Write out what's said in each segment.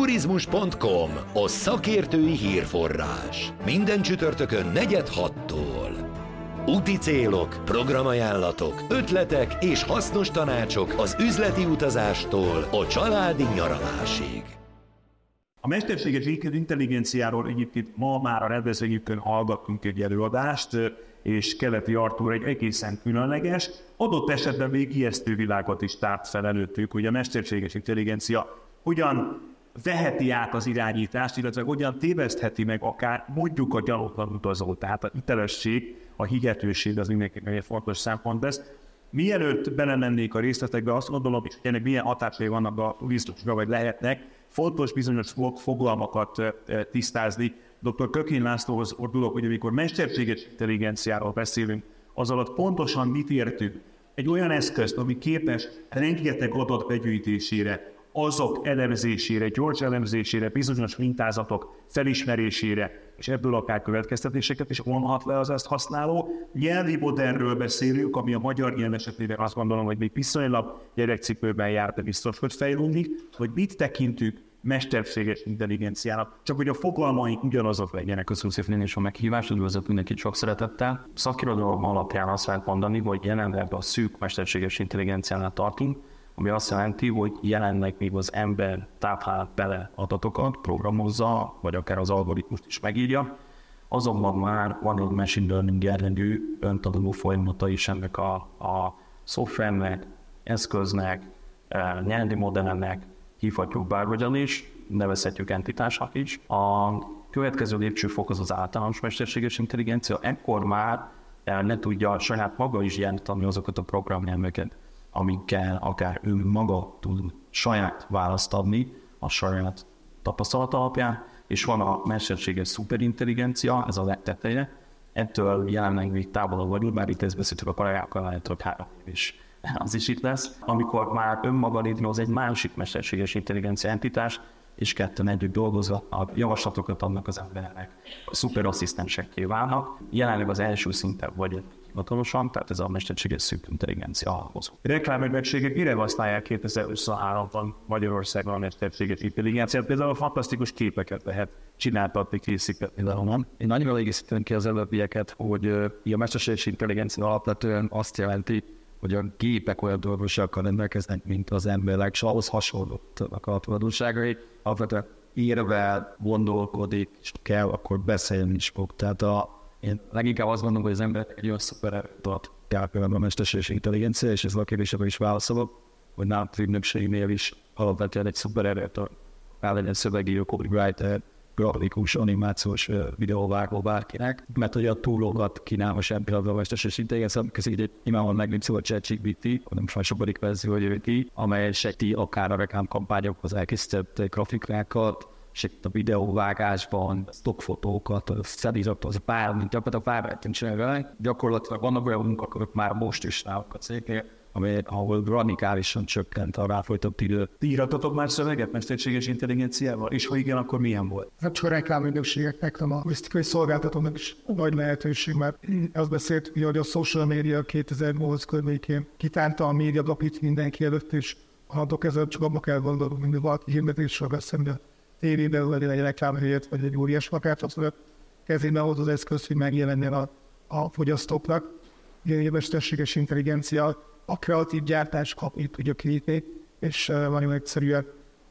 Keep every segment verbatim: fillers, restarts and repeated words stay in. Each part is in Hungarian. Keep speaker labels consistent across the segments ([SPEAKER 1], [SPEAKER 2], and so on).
[SPEAKER 1] turizmus pont com, a szakértői hírforrás. Minden csütörtökön negyed hattól. Úti célok, programajánlatok, ötletek és hasznos tanácsok az üzleti utazástól a családi nyaralásig.
[SPEAKER 2] A mesterséges intelligenciáról egyébként ma már a rendezvényükön hallgattunk egy előadást, és Keleti Artúr egy egészen különleges, adott esetben még ijesztő világot is tárt fel előttük, hogy a mesterséges intelligencia hogyan veheti át az irányítást, illetve hogyan tévesztheti meg akár mondjuk a gyanútlan utazót. Tehát a hitelesség, a hihetőség az mindenkinek egy fontos szempont lesz. Mielőtt belemennék a részletekbe, azt gondolom, hogy ennek milyen hatásai vannak a turizmusra, vagy lehetnek, fontos bizonyos fogalmakat tisztázni. doktor Kökény Lászlóhoz fordulok, hogy amikor mesterséges intelligenciáról beszélünk, az alatt pontosan mit értünk? Egy olyan eszközt, ami képes rengeteg adat begyűjtésére, azok elemzésére, gyors elemzésére, bizonyos mintázatok felismerésére, és ebből akár következtetéseket is vonhat le az ezt használó. Nyelvi modernről beszélünk, ami a magyar nyelv esetében azt gondolom, hogy még viszonylag gyerekcipőben járt, de biztos, hogy fejlődik, hogy mit tekintünk mesterséges intelligenciának, csak hogy a fogalmaink ugyanazok legyenek.
[SPEAKER 3] Köszönöm szépen én is a meghívást, üdvözlök mindenkit sok szeretettel. Szakirodalom alapján azt lehet mondani, hogy jelenleg a szűk mesterséges intelligenciánál tartunk, ami azt jelenti, hogy jelenleg még az ember táplál bele adatokat, programozza, vagy akár az algoritmust is megírja, azonban már van egy machine learning jellegű öntanuló folyamata is ennek a, a szoftvernek, eszköznek, nyelvi modellnek, hívhatjuk bárhogyan is, nevezhetjük entitásnak is. A következő lépcsőfok az az általános mesterséges intelligencia, ekkor már ne tudja saját maga is jelenteni azokat a programnyelveket, amikkel akár ő maga tud saját választ adni a saját tapasztalat alapján, és van a mesterséges szuperintelligencia, ez a legteteje. Ettől jelenleg még távolabb vagyunk, bár itt ezt beszéltük a kollégákkal, lehet, hogy három év is az is itt lesz, amikor már önmaga létrehoz egy másik mesterséges intelligencia entitás, és ketten együtt dolgozva a javaslatokat adnak az embernek, a szuperasszisztensekké válnak. Jelenleg az első szinten vagy hivatalosan, tehát ez a mesterséges szűk intelligencia alapozó.
[SPEAKER 2] Reklámügynökségek mire használják kétezer-huszonháromban Magyarországon a mesterséges intelligenciát? Például fantasztikus képeket lehet csináltatni, készíteni.
[SPEAKER 3] Én annyira egészítem ki az előbbieket, hogy a mesterséges intelligencia alapvetően azt jelenti, hogy a gépek olyan dolgosakkal rendelkeznek, mint az emberek, és ahhoz hasonlóak a tulajdonságai. Alapvetően érvel, gondolkodik, és kell, akkor beszélni is fog. Tehát a, én leginkább azt mondom, hogy az emberek egy olyan szupererőt kell például a mesterséges intelligencia, és ez a kérdésre is válaszolok, hogy nálunk az ügynökségnél is alapvetően egy szupererőt, el legyen szövegíró, copywriter, grafikus, animációs videóvágó bárkinek, mert hogy a túlokat kínál most ebből a mesterséges intelligencia, amikor így nyilvánvalóan megnézzük a ChatGPT, nem is már sokadik verzió, hogy ő ki, amely segíti akár a reklámkampányokhoz elkészített grafikákat, segít a videóvágásban, stockfotókat, feliratot, bármint, gyakorlatilag bármit csinálni vele. Gyakorlatilag vannak olyan munkakörök már most is náluk a cégnél, amely, ahol radikálisan csökkent a ráfolytott idő.
[SPEAKER 2] Ti íratotok már szöveget mesterséges intelligenciával? És ha igen, akkor milyen volt?
[SPEAKER 4] Hát csak a reklámügynökségeknek, nem a turisztikai szolgáltatónak is nagy lehetőség, mert azt beszélt, hogy a social media kétezer-nyolc környékén kitánta a média napit mindenki előtt, és annak ezzel csak abba kell gondolni, hogy valaki hirdetésről beszél, de tévében legyen egy reklámhelyet, vagy egy óriás plakát, az kezében ahhoz az eszköz, hogy megjelenjen a, a fogyasztóknak. Ilyen mesterséges intelligencia a kreatív gyártás kapni tudja krétni, és uh, nagyon egyszerűen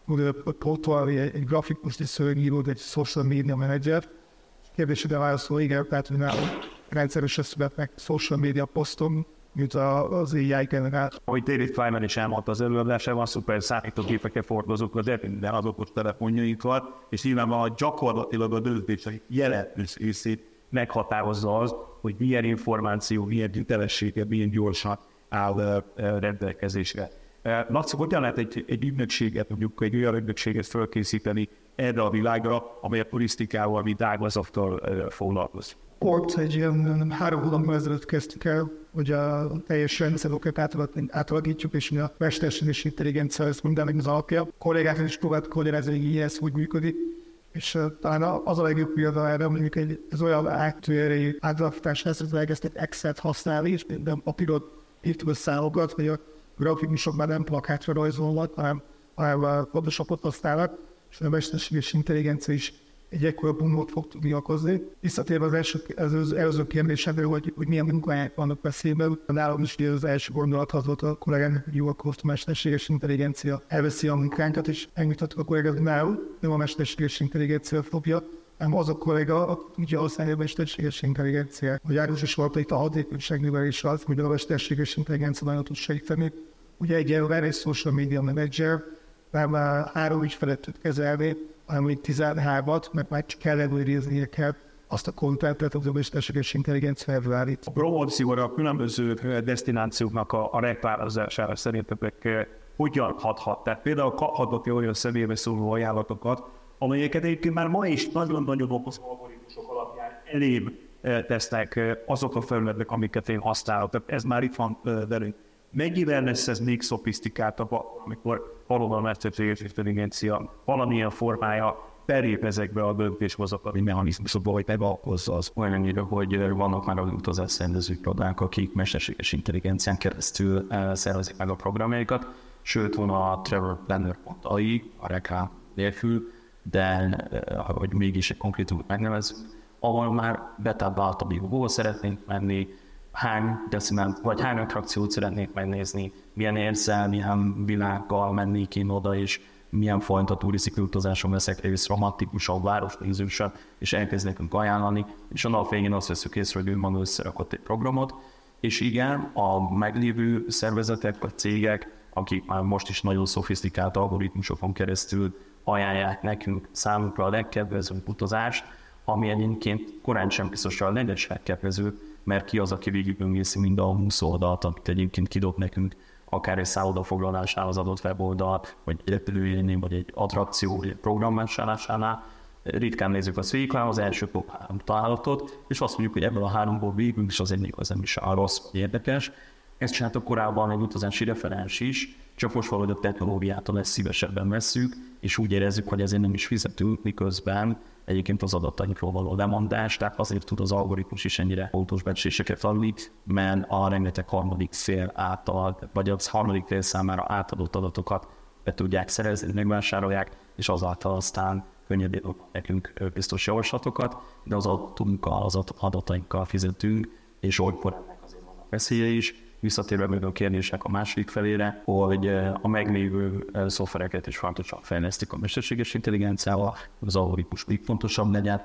[SPEAKER 4] pótolni egy, egy grafikus, egy szövegírót, egy social media manager. Kérdésre válaszol, igen, tehát hogy nálunk rendszeresen születnek social media posztom, mint az á i generál.
[SPEAKER 2] Ahogy David Feynman is elmondta az előadásában, szuper számítógépeket fordozunk, de minden az okos telefonjainkkal, és nyilvánvalóan gyakorlatilag a döntések jelentős részét meghatározza az, hogy milyen információ, milyen hitelessége, milyen gyorsan áll rendelkezésre. Laci, hogyan lehet egy, egy ügynökséget, mondjuk egy olyan ügynökséget felkészíteni erre a világra, amely a turisztikával, mint ágazattal foglalkozik?
[SPEAKER 4] Pont egy ilyen három hónapban ezelőtt kezdtük el, hogy a teljes rendszerokat átalakítjuk, és a mesterséges intelligencia ez mindennek az alapja. A kollégákat is próbáltuk magyarázni, hogy ez hogy működik, és uh, talán az a legjobb példa erre, mondjuk egy, ez olyan áttörői átalakításhoz, hogy elkezdtek Excel-t használni, és minden papírot írtuk a számokat, vagy a grafikusok már nem plakátra rajzolnak, hanem, hanem a Photoshopot használnak, és a mesterséges intelligencia is egy ekkora boomot fog tudni okozni. Visszatérve az első, az előző kérdésedre, hogy, hogy milyen munkahelyek vannak veszélyben. Nálam is az első gondolat az volt a kollégának, hogy jó, akkor a mesterséges intelligencia elveszi a munkánkat, és megmutattuk a kollégát, nem, nem a mesterséges intelligencia fogja, hanem az a kolléga, aki tudja használni a mesterséges intelligenciát. A János is volt itt a hatékonyságnövelés az, hogy a mesterséges intelligencia nagyon tud segíteni. Ugye egy ilyen egy social media manager, nem három ügyfelet tud kezelni, hanem még tizenhármat, mert már csak kell ellenőriznie kell azt a kontentet, az a mesterséges intelligencia előállít.
[SPEAKER 2] A promócióra, a különböző desztinációknak a, a reklámozására szerintetek hogyan hathat? Tehát például kaphatok-e olyan személybe szóló ajánlatokat, amelyeket egyébként már ma is nagyon-nagyon okos algoritmusok alapján elém tesznek azok a felületek, amiket én használok. Tehát ez már itt van velünk. Mennyivel lesz ez még szofisztikáltabb, amikor valóban a mesterséges intelligencia valamilyen formája belép ezekbe a döntéshozatali mechanizmusokba, vagy bevalkozza az?
[SPEAKER 3] Olyannyira, hogy vannak már az utazásszervező irodák, akik mesterséges intelligencián keresztül szervezik meg a programjaikat, sőt van a travel planner pont a i, a reklám nélkül, de hogy mégis egy konkrétumot megnevezzük, ahol már betábláltabb, hol szeretnénk menni, hány decimált, vagy hány attrakciót szeretnék megnézni, milyen érzel, milyen világgal mennék én oda, és milyen fajta turisztikai utazáson veszek részt, romantikusan, városnézősen, és elkezd nekünk ajánlani, és a nap végén azt veszük észre, hogy ő maga összerakott egy programot, és igen, a meglévő szervezetek vagy cégek, akik már most is nagyon szofisztikált algoritmusokon keresztül ajánlják nekünk számunkra a legkedvezőbb utazást, ami egyébként korán sem biztos a legeslegkedvezőbb, mert ki az, aki végigböngészi mind a húsz oldalt, amit egyébként kidob nekünk, akár egy szállodafoglalásnál az adott weboldalt, vagy egy repülőjegynél, vagy egy attrakció, vagy egy programvásárlásánál. Ritkán nézzük a végiglámon az első top három találatot, és azt mondjuk, hogy ebből a háromból végünk is azért igaz, nem is a rossz, vagy érdekes. Ezt csináltak korábban egy utazási referens is, csak most valahogy a technológiától ezt szívesebben vesszük, és úgy érezzük, hogy ezért nem is fizetünk, miközben egyébként az adatainkról való lemondás, tehát azért tud az algoritmus is ennyire pontos becsléseket adni, mert a rengeteg harmadik fél által, vagy az harmadik fél számára átadott adatokat be tudják szerezni, megvásárolják, és azáltal aztán könnyedén nekünk biztos javaslatokat, de az adatunkkal, az adatainkkal fizetünk, és olykor ennek azért vannak veszélye is. Visszatérve még a kérdések a második felére, hogy a meglévő szoftvereket is fontosan fejlesztik a mesterséges intelligenciával, az algoritmus még fontosabb legyen,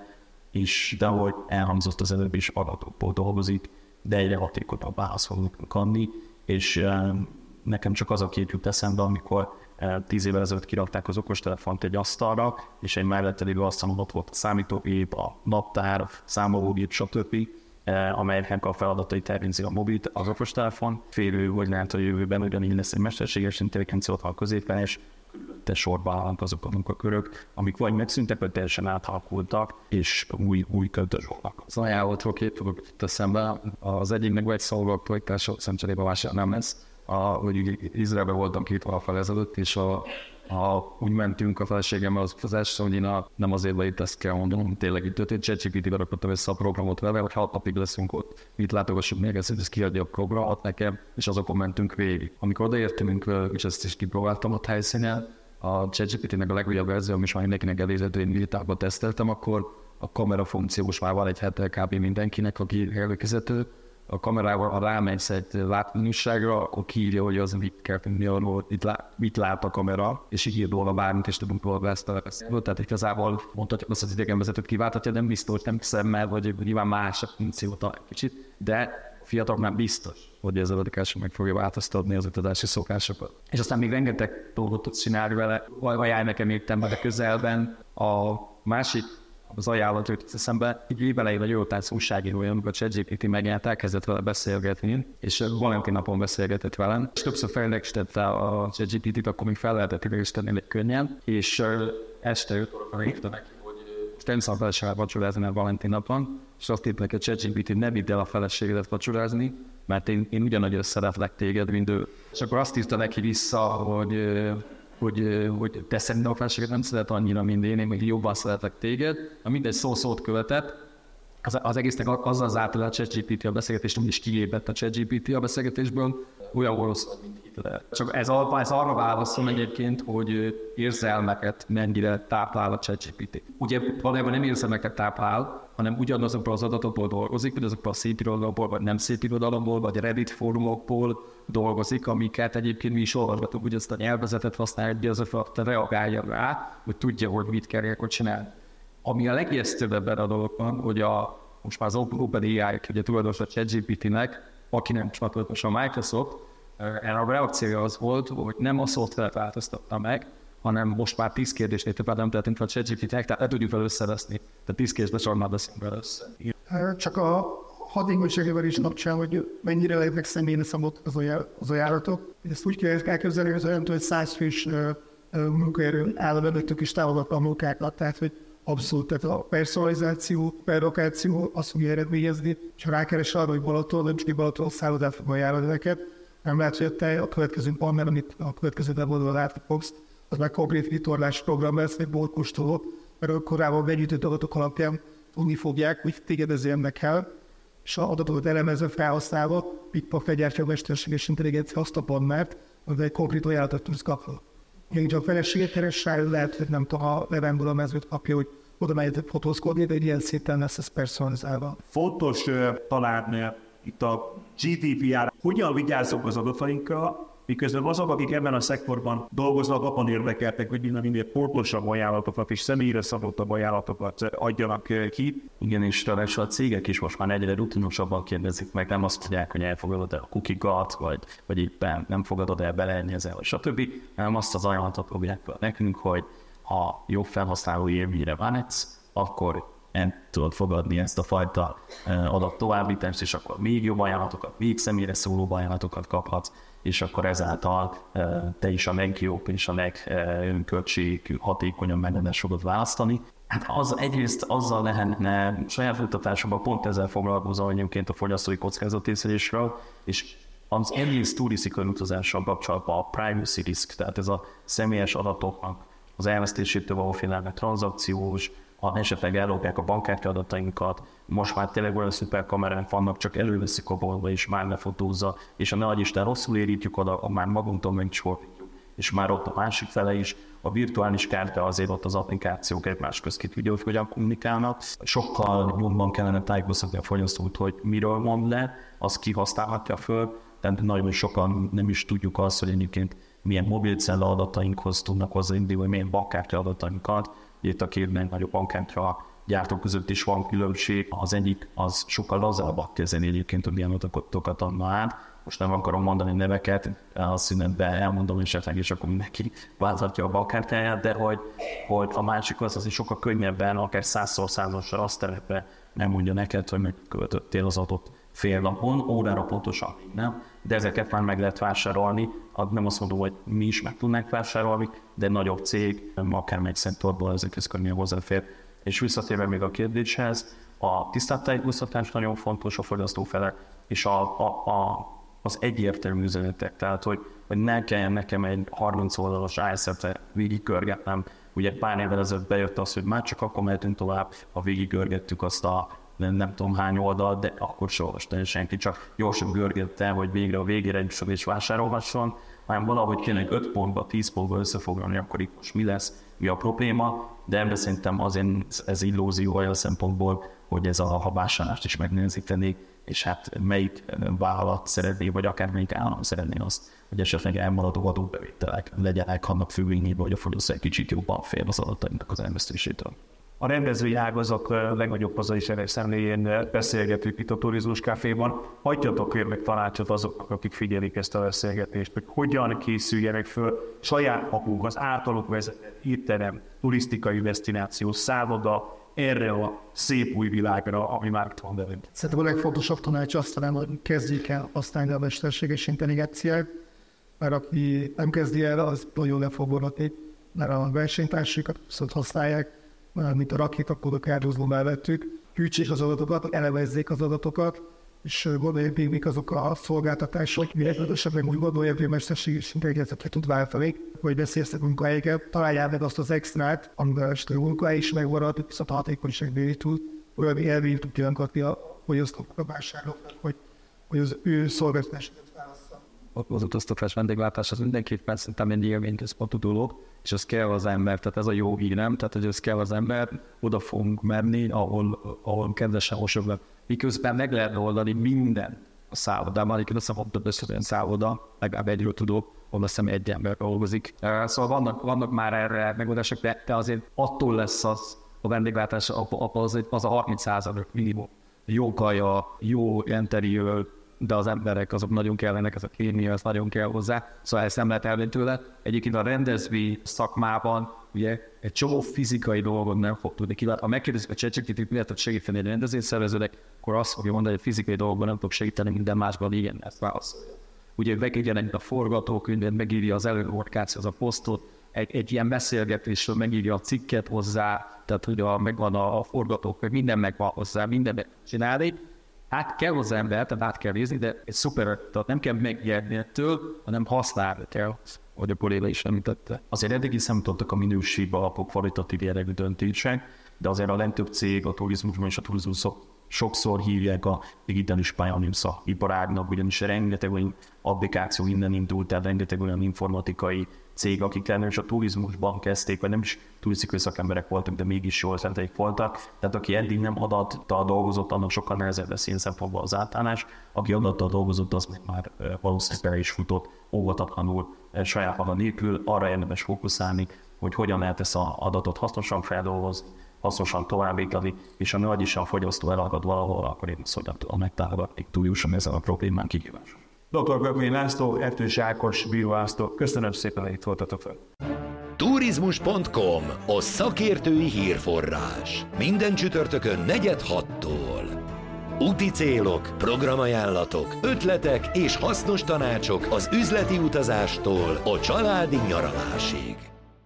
[SPEAKER 3] és de ahogy elhangzott az előbb is, adatokból dolgozik, de egyre hatékonyabb választ fogunk adni, és nekem csak az a kép jut eszembe, amikor tíz évvel ezelőtt kirakták az okostelefont egy asztalra, és egy mellette lévő asztalon ott volt a számítógép, a naptár, a számológép, stb., amelyeknek a feladatai tervinzi a mobilt, az okostelefon. Félő, hogy lehet, hogy a jövőben ugyanígy lesz egy mesterséges intelligencia ott a középen, és te sorba állnak azok a munkakörök, amik vagy megszűntek, vagy teljesen átalakultak, és új, új kötösoknak.
[SPEAKER 5] Az ajánlatról két dolog jut eszembe. Az egyiknek vagy szolgáltatás szemcserébe vásár nem lesz. A, hogy Izraelben voltam két hónappal ezelőtt, és a Ha úgy mentünk a feleségemmel az utazásra, hogy én a, nem azért, hogy itt ezt kell mondanom, tényleg itt történt, ChatGPT-be rakottam össze a programot vele, hogy hat napig leszünk ott, itt látogassuk még, ezt, ez kiadja a programot nekem, és azokon mentünk végig. Amikor odaértünk, és ezt is kipróbáltam a helyszínen, a ChatGPT-nek a legújabb verzió, ami is már mindenkinek elérhető, én vitában teszteltem, akkor a kamera funkció most már van egy hete kb. Mindenkinek, aki előkészítő. A kamerával, ha rámegy egy látmányosságra, akkor kiírja, hogy az mit kell tenni arról, mit, lá, mit lát a kamera, és így ír róla bármit, és tudunk róla ezt a beszélőt. Tehát igazából mondhatjuk azt, az idegenvezetőt kiváltatja, nem biztos, nem szemmel, vagy nyilván más a funkciót egy kicsit, de fiataloknál biztos, hogy ez a radikálisan meg fogja változtatni az utazási szokásokat. És aztán még rengeteg dolgot tudsz csinálni vele, ajánl nekem értem, de közelben a másik az ajánlat jut eszembe, így évelején a Eurotánc újságírója, amikor a ChatGPT megjelent, elkezdett vele beszélgetni, és Valentin napon beszélgetett velem, és többször felerősítette a ChatGPT-t, akkor még fel lehetett erősíteni egy könnyen, és este öt órakor hívta neki, hogy most nem szabad feleséggel vacsorázni a Valentin napon, és azt írt neki a ChatGPT, ne vidd el a feleségedet vacsorázni, mert én, én ugyanannyira szeretlek téged, mint ő. És akkor azt írta neki vissza, hogy hogy, hogy te szerintem a feleséget nem szeret annyira, mint én, én még jobban szeretek téged. Na mindegy, szó szót követett, az, az egésznek azzal zárt le a ChatGPT a beszélgetést, és kilépett a ChatGPT a beszélgetésből, olyan orosz, mint Hitler. Csak ez, a, ez arra válaszol egyébként, hogy érzelmeket mennyire táplál a ChatGPT. Ugye valójában nem érzelmeket táplál, hanem ugyanazokból az adatokból dolgozik, vagy azokból a szép irodalomból, vagy nem szép irodalomból, vagy Reddit fórumokból dolgozik, amiket egyébként mi is olvasgatunk, hogy ezt a nyelvezetet használja, hogy azokra reagálja rá, hogy tudja, hogy mit kell ilyenkor csinálni. Ami a legijesztőbb ebben a dologban, hogy a, most már az OpenAI, ugye tulajdonos a ChatGPT-nek, aki nem csatlakozott a Microsoft, erre a reakciója az volt, hogy nem a szoftvert változtatta meg, hanem most már tíz kérdésnél többet nem tehetünk fel a ChatGPT-nek, tehát le tudjuk vele összeveszni. Tehát tíz kérdésben sornál beszélünk vele össze.
[SPEAKER 4] Csak a hatékonyságával is kapcsán, hogy mennyire lehetnek személyre szabott az, az ajánlatok. Ezt úgy kell elképzelni, hogy olyan hogy száz fős munkaerő áll előttük is támogatva a munkákat, tehát hogy abszolút, tehát a personalizáció, perlokáció azt fogja eredményezni, és ha rákeres arra, hogy Balaton, nem csak Balaton szállodát fog ajánlani neked, nem lehet, hogy te a következő partner, amit a következő weboldalon látni fogsz, az már konkrét vitorlás program lesz, vagy boltkóstoló, mert a korábban begyűjtött adatok alapján tudni fogják, hogy téged ez érdekel, és a adatokat elemezve felhasználva, pikpak fegyártja a mesterséges intelligencia azt a partnert, hogy egy konkrét ajánlatot tudsz kapni. Ugyanígy a feleséget keres rá, lehet, hogy nem tudom, a levemből a mezőt kapja, hogy oda mehet fotózkodni, de egy ilyen szinten lesz ez personalizálva.
[SPEAKER 2] Fontos uh, talán uh, itt a gé dé pé er, hogyan vigyázzunk az adatainkra, miközben azok, akik ebben a szektorban dolgoznak, abban érdekeltek, hogy minden minél pontosabb ajánlatokat és személyre szabottabb ajánlatokat adjanak ki.
[SPEAKER 3] Igen, és ráadásul a cégek is most már egyre rutinosabban kérdezik meg, nem azt mondják, hogy elfogadod-e a cookie-gat, vagy, vagy éppen nem fogadod el beleennyi ezzel, stb. Hanem azt az ajánlatot fogják fel nekünk, hogy ha jobb felhasználói élményre vágysz, akkor el tudod fogadni ezt a fajta adat továbbítást, és akkor még jobb ajánlatokat, még személyre szóló ajánlatokat kaphatsz, és akkor ezáltal te is a legjobb és a legköltség hatékonyabb megoldásokat választani. Hát az egyrészt azzal lehetne saját kutatásomban pont ezzel foglalkozom egyébként a fogyasztói kockázatészlésről, és az egész turisztikai utazással kapcsolatban a privacy risk, tehát ez a személyes adatoknak az elvesztésétől való félelme, tranzakciós, ha esetleg ellopják a bankkártya adatainkat, most már tényleg olyan szuperkamerák vannak, csak előveszik a boltba és már lefotózza, és a ne adj Isten rosszul érítjük oda, már magunktól megcsorítjuk, és már ott a másik fele is, a virtuális kártya azért ott az applikációk egymás közt ki tudja, hogy hogyan kommunikálnak. Sokkal jobban kellene tájékoztatni a fogyasztót, hogy miről mond le, az kihasználhatja föl, tehát nagyon sokan nem is tudjuk azt, hogy egyébként milyen mobilcella adatainkhoz tudnak hozzáindulni, vagy milyen bankkártya adatainkat. Itt a két legnagyobb bankkártya gyártók között is van különbség. Az egyik az sokkal lazábbak kezeli egyébként, hogy milyen adatokat adna át. Most nem akarom mondani neveket, a szünetben elmondom esetleg, és akkor mindenki válthatja a bankkártyáját, de hogy, hogy a másik az, az is sokkal könnyebben, akár százszor százasra azt terepre nem mondja neked, hogy megköltöttél az adott fél napon, órára pontosan nem, de ezeket már meg lehet vásárolni. Nem azt mondom, hogy mi is meg tudnánk vásárolni, de nagyobb cég, akár egy szektorból ezekhez könnyen hozzáfér. És visszatérve még a kérdéshez, a tisztát tájékoztatás nagyon fontos a fogyasztó fele, és a, a, a, az egyértelmű üzenetek, tehát hogy, hogy ne kelljen nekem egy harminc oldalas á es ef-et végigkörgetnem. Ugye pár évvel ezelőtt bejött az, hogy már csak akkor mehetünk tovább, ha végigkörgettük azt a nem, nem tudom hány oldal, de akkor se olvasta senki, csak gyorsan görgette, hogy végre a végére is is vásárolhasson, hanem valahogy kéne öt pontba, tíz pontba összefoglalni, akkor itt most mi lesz, mi a probléma, de ebben szerintem azért ez illúzió olyan szempontból, hogy ez a, a vásárlást is megnehezítenék, és hát melyik vállalat szeretné, vagy akár melyik állam szeretné azt, hogy esetleg elmaradó adóbevételek legyenek annak függvényében, hogy a fogyasztó egy kicsit jobban fél az adatainknak az elvesztésétől.
[SPEAKER 2] A rendezői ágazat legnagyobb hazai szemléjén beszélgetünk itt a Turizmus Caféban. Hagyjatok kérlek tanácsot azoknak, akik figyelik ezt a beszélgetést, hogy hogyan készüljenek föl saját maguk, az általuk vezetett étterem, turisztikai desztináció, szálloda, erre a szép új világra, ami már itt van velünk.
[SPEAKER 4] Szerintem a legfontosabb tanács azt talán, hogy kezdjék el használni a mesterséges intelligenciát, mert aki nem kezdi el, az nagyon le fog maradni, mert a versenytársaikat viszont használják, mint a rakétakódok áldozó mellettük, gyűjtsék az adatokat, elemezzék az adatokat, és gondolják még mik azok a szolgáltatások, miért esetleg úgy gondolják, hogy a mesterséges intelligenciát tud váltani, hogy beszélszek munkahelyeket, találják meg azt az extrát, amivel a munkahely is megmarad, viszont a hatékonyság nőni tud, olyan élményt tudjanak adni a fogyasztóknak, a vásárlóknak, hogy, hogy az ő szolgáltatásokat válassza.
[SPEAKER 5] Az utaztatás vendéglátás az mindenképpen szerintem egy élményközpontú dolog, és az kell az ember, tehát ez a jó hírem, tehát hogy az kell az ember, oda fogunk menni, ahol, ahol kedvesen mosognak. Miközben meg lehet oldani minden a szállodában, egyébként azt hiszem, hogy összesen szálloda, legalább egyről tudok, ahol azt hiszem egy ember dolgozik. Szóval vannak, vannak már erre megoldások, de, de azért attól lesz az a vendéglátás, az, az a harminc százalék minimum. Jó kaja, jó interiőr, de az emberek azok nagyon kellenek, ez a kémia, az nagyon kell hozzá, szóval ezt nem lehet elvenni tőle. Egyébként a rendezvény szakmában ugye egy csomó fizikai dolgot nem fog tudni kiváltani. Ha megkérdezik a ChatGPT-t, miért tud segíteni egy rendezvényszervezőnek, akkor azt fogja mondani, hogy fizikai dolgokban nem fog segíteni, minden másban igen, ezt válaszolja. Ugye megírja a forgatókönyvet, megírja az előorkációt, az a posztot, egy, egy ilyen beszélgetésről megírja a cikket hozzá, tehát hogy a, megvan a, a forgatókönyv, minden megvan hozzá, minden csinálni. Hát kell az ember, tehát át kell nézni, de egy szuper, tehát nem kell megnyerni ettől, hanem használni kell, hogy a kolléga is említette.
[SPEAKER 3] Azért eddig is számítottak a minőségi alapok kvalitatív jellegű döntések, de azért a legtöbb cég, a turizmusban és a turizmusok sokszor hívják a digitális pioneers iparágnak, ugyanis rengeteg olyan applikáció innen indult, tehát rengeteg olyan informatikai cég, akik és a turizmusban kezdték, vagy nem is turisztikai szakemberek voltak, de mégis jól szenteik voltak. Tehát aki eddig nem adattal dolgozott, annak sokkal nehezebb lesz ilyen szempontból az átállás. Aki adattal dolgozott, az már valószínűleg bele is futott óvatatlanul, saját maga nélkül. Arra érdemes fókuszálni, hogy hogyan lehet ezt az adatot hasznosan feldolgozni, hasznosan továbbítani, és ha nagy is a fogyasztó elakad valahol, akkor én azt nem tudom megtámogatni, túljusson ezzel a problémán kihíváson.
[SPEAKER 2] doktor Gökmény László, Ertős Ákos bíróásztó, köszönöm szépen, hogy itt voltatok fel.
[SPEAKER 1] Turizmus pont com, a szakértői hírforrás. Minden csütörtökön negyed hattól. Úti célok, programajánlatok, ötletek és hasznos tanácsok az üzleti utazástól a családi nyaralásig.